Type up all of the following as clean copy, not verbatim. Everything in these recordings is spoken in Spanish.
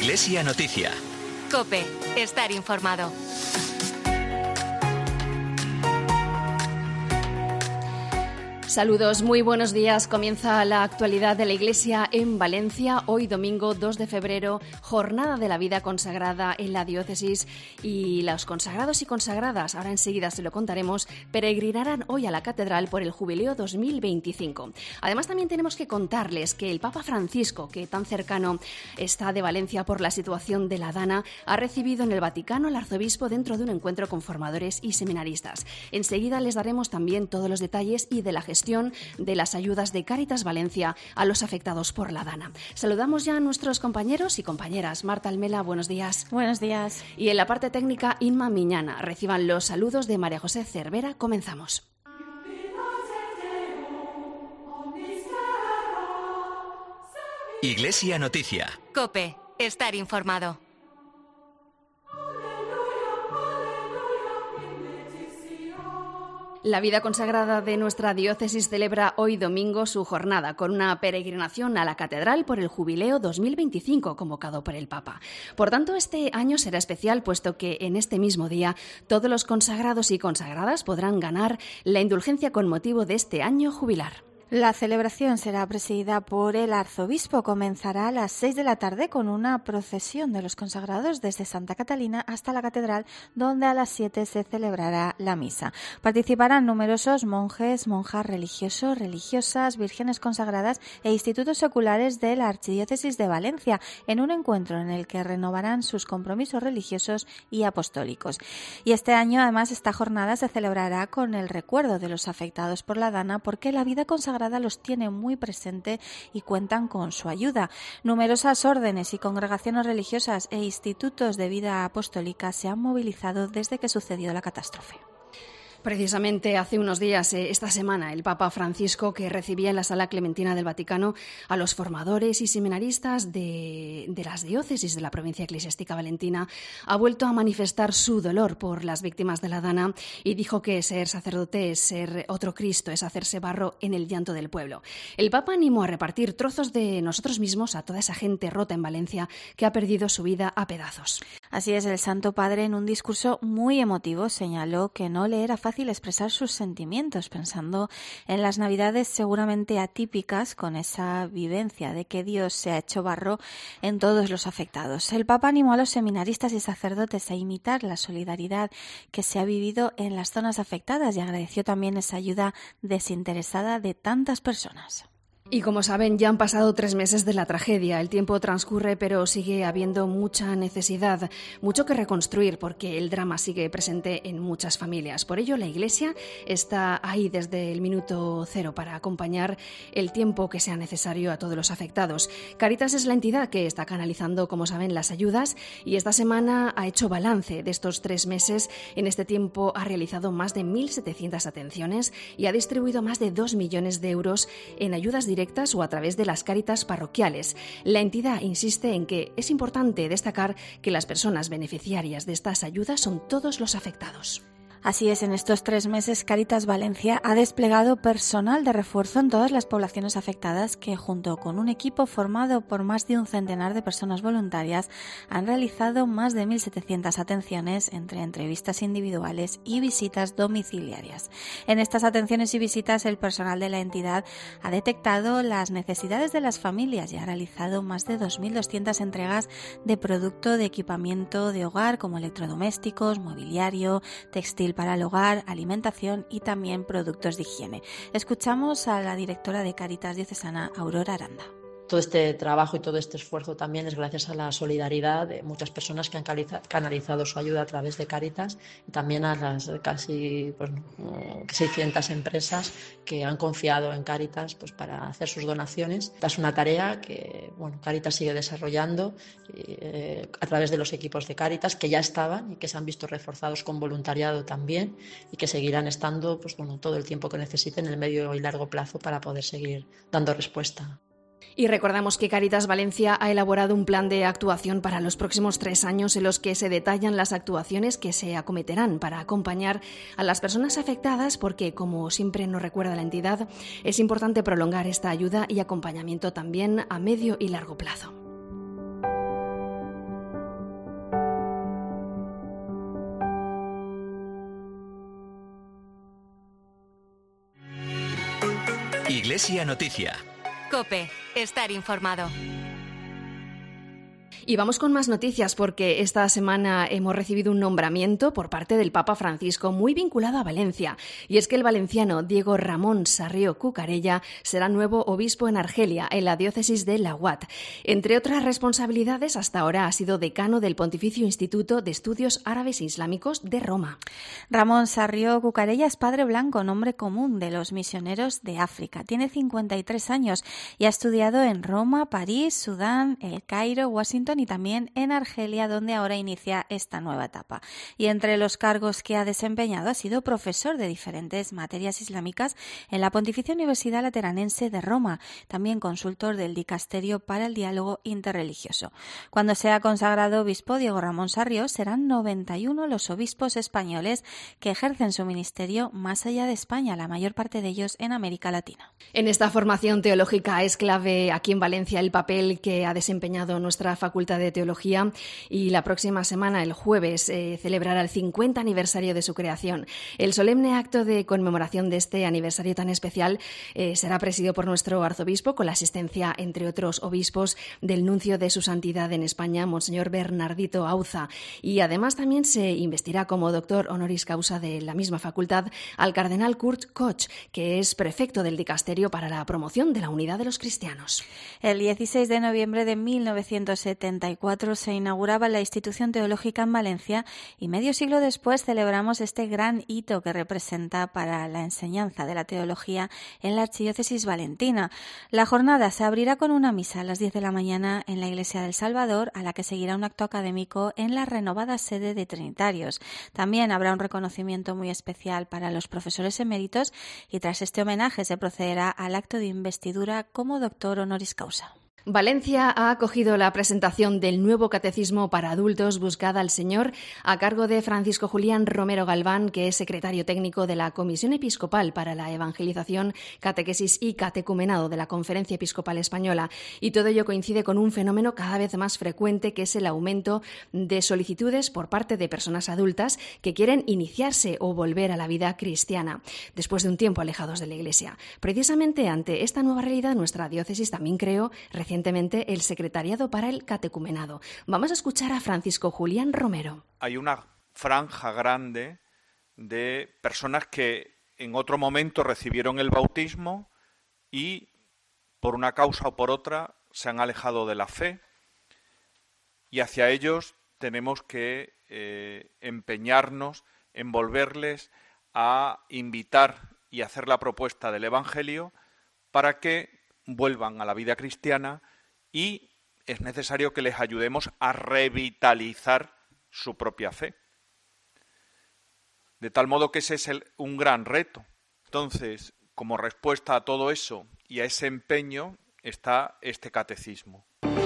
Iglesia Noticia. COPE. Estar informado. Saludos, muy buenos días. Comienza la actualidad de la Iglesia en Valencia. Hoy domingo 2 de febrero, Jornada de la Vida Consagrada en la diócesis, y los consagrados y consagradas, ahora enseguida se lo contaremos, peregrinarán hoy a la catedral por el Jubileo 2025. Además, también tenemos que contarles que el Papa Francisco, que tan cercano está de Valencia por la situación de la Dana, ha recibido en el Vaticano al arzobispo dentro de un encuentro con formadores y seminaristas. Enseguida les daremos también todos los detalles y de la gestión de las ayudas de Cáritas Valencia a los afectados por la Dana. Saludamos ya a nuestros compañeros y compañeras. Marta Almela, buenos días. Buenos días. Y en la parte técnica, Inma Miñana. Reciban los saludos de María José Cervera. Comenzamos. Iglesia Noticia. COPE. Estar informado. La vida consagrada de nuestra diócesis celebra hoy domingo su jornada con una peregrinación a la catedral por el Jubileo 2025 convocado por el Papa. Por tanto, este año será especial, puesto que en este mismo día todos los consagrados y consagradas podrán ganar la indulgencia con motivo de este año jubilar. La celebración será presidida por el arzobispo. Comenzará a las 6 de la tarde con una procesión de los consagrados desde Santa Catalina hasta la catedral, donde a las 7 se celebrará la misa. Participarán numerosos monjes, monjas, religiosos, religiosas, vírgenes consagradas e institutos seculares de la Archidiócesis de Valencia, en un encuentro en el que renovarán sus compromisos religiosos y apostólicos. Y este año, además, esta jornada se celebrará con el recuerdo de los afectados por la Dana, porque la vida consagrada los tiene muy presente y cuentan con su ayuda. Numerosas órdenes y congregaciones religiosas e institutos de vida apostólica se han movilizado desde que sucedió la catástrofe. Precisamente hace unos días, esta semana, el Papa Francisco, que recibía en la Sala Clementina del Vaticano a los formadores y seminaristas de las diócesis de la provincia eclesiástica valentina, ha vuelto a manifestar su dolor por las víctimas de la Dana y dijo que ser sacerdote es ser otro Cristo, es hacerse barro en el llanto del pueblo. El Papa animó a repartir trozos de nosotros mismos a toda esa gente rota en Valencia que ha perdido su vida a pedazos. Así es, el Santo Padre, en un discurso muy emotivo, señaló que no le era fácil expresar sus sentimientos, pensando en las Navidades seguramente atípicas, con esa vivencia de que Dios se ha hecho barro en todos los afectados. El Papa animó a los seminaristas y sacerdotes a imitar la solidaridad que se ha vivido en las zonas afectadas y agradeció también esa ayuda desinteresada de tantas personas. Y como saben, ya han pasado 3 meses de la tragedia. El tiempo transcurre, pero sigue habiendo mucha necesidad, mucho que reconstruir, porque el drama sigue presente en muchas familias. Por ello, la Iglesia está ahí desde el minuto cero para acompañar el tiempo que sea necesario a todos los afectados. Cáritas es la entidad que está canalizando, como saben, las ayudas, y esta semana ha hecho balance de estos 3 meses. En este tiempo ha realizado más de 1.700 atenciones y ha distribuido más de 2 millones de euros en ayudas directas o a través de las Cáritas parroquiales. La entidad insiste en que es importante destacar que las personas beneficiarias de estas ayudas son todos los afectados. Así es, en estos 3 meses Cáritas Valencia ha desplegado personal de refuerzo en todas las poblaciones afectadas que, junto con un equipo formado por más de un centenar de personas voluntarias, han realizado más de 1.700 atenciones entre entrevistas individuales y visitas domiciliarias. En estas atenciones y visitas, el personal de la entidad ha detectado las necesidades de las familias y ha realizado más de 2.200 entregas de producto de equipamiento de hogar, como electrodomésticos, mobiliario, textil para el hogar, alimentación y también productos de higiene. Escuchamos a la directora de Cáritas Diocesana, Aurora Aranda. Todo este trabajo y todo este esfuerzo también es gracias a la solidaridad de muchas personas que han canalizado su ayuda a través de Cáritas, y también a las casi 600 empresas que han confiado en Cáritas para hacer sus donaciones. Esta es una tarea que Cáritas sigue desarrollando a través de los equipos de Cáritas que ya estaban y que se han visto reforzados con voluntariado también, y que seguirán estando todo el tiempo que necesiten en el medio y largo plazo para poder seguir dando respuesta. Y recordamos que Cáritas Valencia ha elaborado un plan de actuación para los próximos 3 años en los que se detallan las actuaciones que se acometerán para acompañar a las personas afectadas, porque, como siempre nos recuerda la entidad, es importante prolongar esta ayuda y acompañamiento también a medio y largo plazo. Iglesia Noticia. COPE. Estar informado. Y vamos con más noticias porque esta semana hemos recibido un nombramiento por parte del Papa Francisco muy vinculado a Valencia. Y es que el valenciano Diego Ramón Sarrió Cucarella será nuevo obispo en Argelia, en la diócesis de Laguat. Entre otras responsabilidades, hasta ahora ha sido decano del Pontificio Instituto de Estudios Árabes e Islámicos de Roma. Ramón Sarrió Cucarella es padre blanco, nombre común de los misioneros de África. Tiene 53 años y ha estudiado en Roma, París, Sudán, El Cairo, Washington y también en Argelia, donde ahora inicia esta nueva etapa. Y entre los cargos que ha desempeñado ha sido profesor de diferentes materias islámicas en la Pontificia Universidad Lateranense de Roma, también consultor del Dicasterio para el Diálogo Interreligioso. Cuando sea consagrado obispo Diego Ramón Sarrió, serán 91 los obispos españoles que ejercen su ministerio más allá de España, la mayor parte de ellos en América Latina. En esta formación teológica es clave aquí en Valencia el papel que ha desempeñado nuestra Facultad de Teología, y la próxima semana, el jueves, celebrará el 50 aniversario de su creación. El solemne acto de conmemoración de este aniversario tan especial será presidido por nuestro arzobispo, con la asistencia, entre otros obispos, del nuncio de su santidad en España, Monseñor Bernardito Auza. Y además también se investirá como doctor honoris causa de la misma facultad al cardenal Kurt Koch, que es prefecto del Dicasterio para la promoción de la unidad de los cristianos. El 16 de noviembre de 1974 se inauguraba la institución teológica en Valencia y medio siglo después celebramos este gran hito que representa para la enseñanza de la teología en la archidiócesis valentina. La jornada se abrirá con una misa a las 10 de la mañana en la Iglesia del Salvador, a la que seguirá un acto académico en la renovada sede de Trinitarios. También habrá un reconocimiento muy especial para los profesores eméritos y tras este homenaje se procederá al acto de investidura como doctor honoris causa. Valencia ha acogido la presentación del nuevo Catecismo para adultos Buscad al Señor, a cargo de Francisco Julián Romero Galván, que es secretario técnico de la Comisión Episcopal para la Evangelización, Catequesis y Catecumenado de la Conferencia Episcopal Española. Y todo ello coincide con un fenómeno cada vez más frecuente, que es el aumento de solicitudes por parte de personas adultas que quieren iniciarse o volver a la vida cristiana, después de un tiempo alejados de la Iglesia. Precisamente ante esta nueva realidad, nuestra diócesis también creó recientemente el Secretariado para el Catecumenado. Vamos a escuchar a Francisco Julián Romero. Hay una franja grande de personas que en otro momento recibieron el bautismo y por una causa o por otra se han alejado de la fe, y hacia ellos tenemos que empeñarnos en volverles a invitar y hacer la propuesta del Evangelio para que vuelvan a la vida cristiana, y es necesario que les ayudemos a revitalizar su propia fe. De tal modo que ese es un gran reto. Entonces, como respuesta a todo eso y a ese empeño está este catecismo.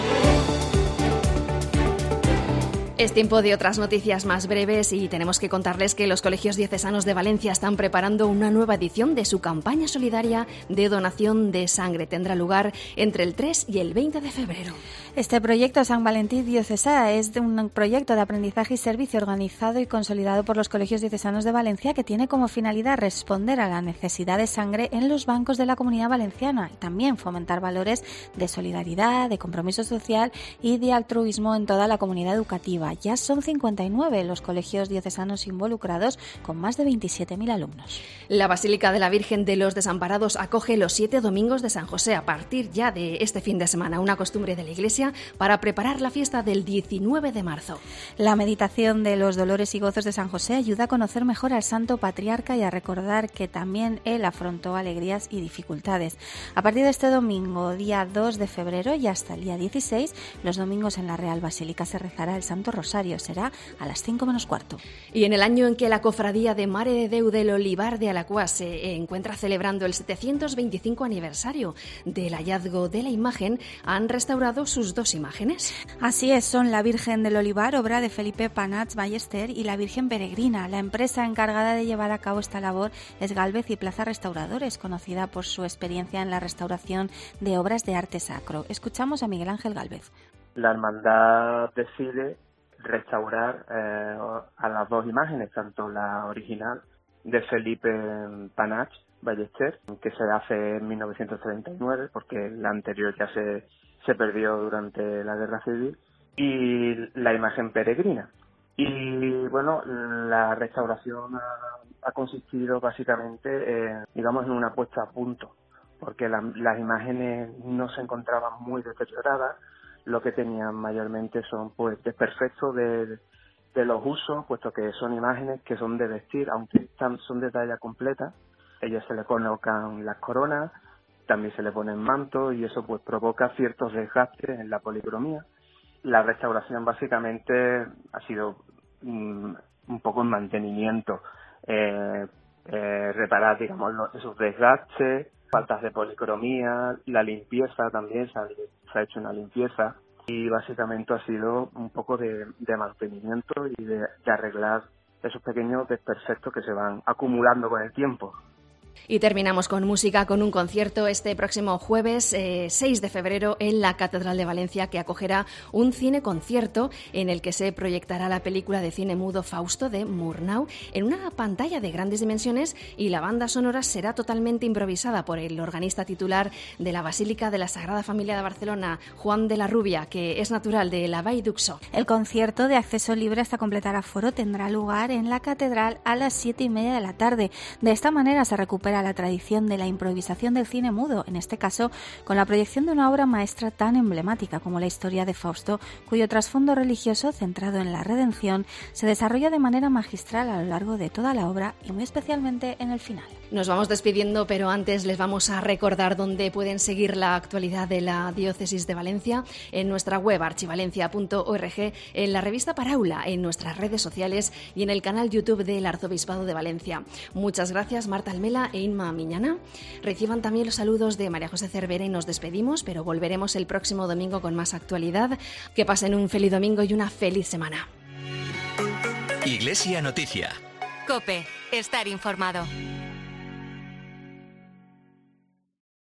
Es tiempo de otras noticias más breves y tenemos que contarles que los colegios diocesanos de Valencia están preparando una nueva edición de su campaña solidaria de donación de sangre. Tendrá lugar entre el 3 y el 20 de febrero. Este proyecto San Valentín Diocesà es un proyecto de aprendizaje y servicio organizado y consolidado por los colegios diocesanos de Valencia, que tiene como finalidad responder a la necesidad de sangre en los bancos de la Comunidad Valenciana y también fomentar valores de solidaridad, de compromiso social y de altruismo en toda la comunidad educativa. Ya son 59 los colegios diocesanos involucrados, con más de 27.000 alumnos. La Basílica de la Virgen de los Desamparados acoge los 7 domingos de San José a partir ya de este fin de semana, una costumbre de la Iglesia para preparar la fiesta del 19 de marzo. La meditación de los dolores y gozos de San José ayuda a conocer mejor al Santo Patriarca y a recordar que también él afrontó alegrías y dificultades. A partir de este domingo, día 2 de febrero, y hasta el día 16, los domingos en la Real Basílica se rezará el Santo Rosario. Será a las 5 menos cuarto. Y en el año en que la Cofradía de Mare de Déu del Olivar de Alacuás se encuentra celebrando el 725 aniversario del hallazgo de la imagen, han restaurado sus 2 imágenes. Así es, son la Virgen del Olivar, obra de Felipe Panats Ballester, y la Virgen Peregrina. La empresa encargada de llevar a cabo esta labor es Gálvez y Plaza Restauradores, conocida por su experiencia en la restauración de obras de arte sacro. Escuchamos a Miguel Ángel Gálvez. La hermandad decide restaurar a las 2 imágenes, tanto la original de Felipe Panach Ballester, que se hace en 1939, porque la anterior ya se perdió durante la Guerra Civil, y la imagen peregrina. Y bueno, la restauración ha consistido básicamente en una puesta a punto, porque las imágenes no se encontraban muy deterioradas. Lo que tenían mayormente son pues desperfectos de los usos, puesto que son imágenes que son de vestir, aunque son de talla completa. Ellos se le colocan las coronas, también se le ponen mantos, y eso pues provoca ciertos desgastes en la policromía. La restauración básicamente ha sido un poco en mantenimiento, reparar, digamos, esos desgastes, faltas de policromía, la limpieza también, se ha hecho una limpieza, y básicamente ha sido un poco de mantenimiento y de arreglar esos pequeños desperfectos que se van acumulando con el tiempo. Y terminamos con música, con un concierto este próximo jueves 6 de febrero en la Catedral de Valencia, que acogerá un cine-concierto en el que se proyectará la película de cine mudo Fausto de Murnau en una pantalla de grandes dimensiones, y la banda sonora será totalmente improvisada por el organista titular de la Basílica de la Sagrada Familia de Barcelona, Juan de la Rubia, que es natural de la Vall d'Uixó. El concierto, de acceso libre hasta completar aforo, tendrá lugar en la Catedral a las 7:30 de la tarde. De esta manera se recupera la tradición de la improvisación del cine mudo, en este caso con la proyección de una obra maestra tan emblemática como la historia de Fausto, cuyo trasfondo religioso centrado en la redención se desarrolla de manera magistral a lo largo de toda la obra, y muy especialmente en el final. Nos vamos despidiendo, pero antes les vamos a recordar dónde pueden seguir la actualidad de la Diócesis de Valencia: en nuestra web archivalencia.org, en la revista Paraula, en nuestras redes sociales y en el canal YouTube del Arzobispado de Valencia. Muchas gracias, Marta Almela e Inma Miñana. Reciban también los saludos de María José Cervera y nos despedimos, pero volveremos el próximo domingo con más actualidad. Que pasen un feliz domingo y una feliz semana. Iglesia Noticia. COPE. Estar informado.